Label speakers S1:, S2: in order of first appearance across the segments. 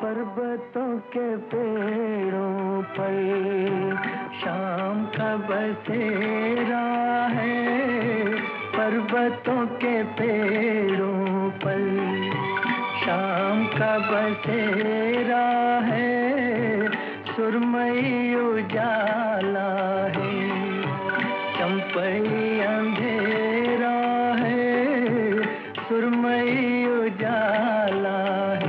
S1: पर्वतों के पेड़ों पर शाम का बसेरा है। पर्वतों के पेड़ों पर शाम का बसेरा है। सुरमई उजाला है, चंपई अंधेरा है। सुरमई उजाला है।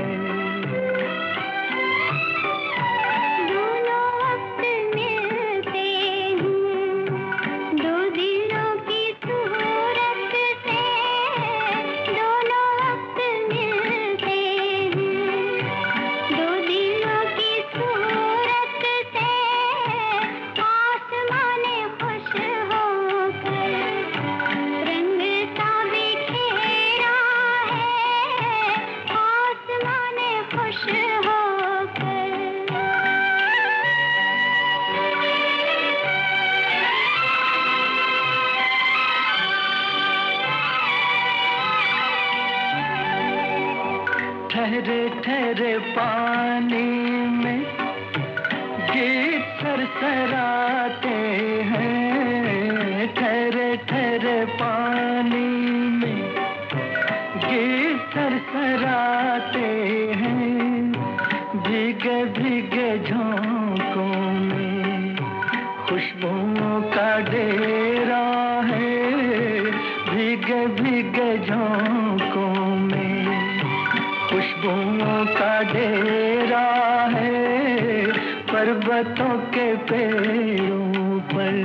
S1: ठहरे ठहरे पानी में गीत सरसराते हैं। ठहरे ठहरे पानी में गीत सरसराते हैं। भीगे भीगे झोंकों में खुशबुओं का डेरा है। भीगे भीगे झोंकों में खुशबुओं का डेरा है। पर्वतों के पेड़ों पर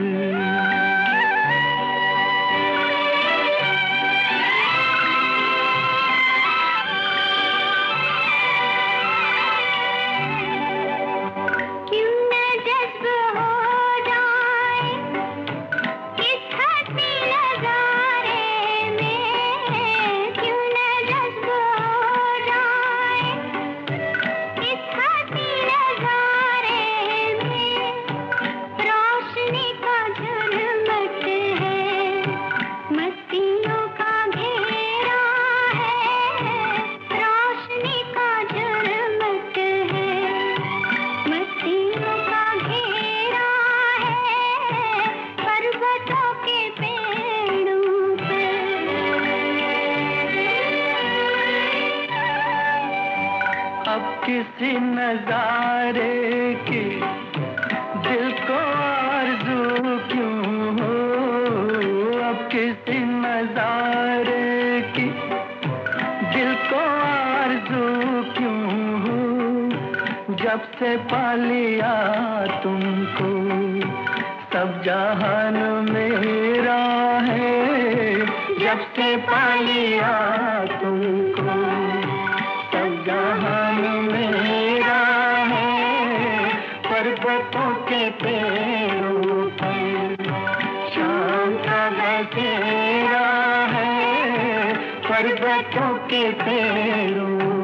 S1: अब किसी नजारे की दिल को आरज़ू क्यों हो। अब किसी नजारे की दिल को आरज़ू क्यों हो। जब से पा लिया तुमको सब जहान मेरा है। जब से पा लिया तुमको सब जहान मेरा है। पर्वतों के पेड़ों पर शाम का बसेरा है। पर्वतों के पेड़ों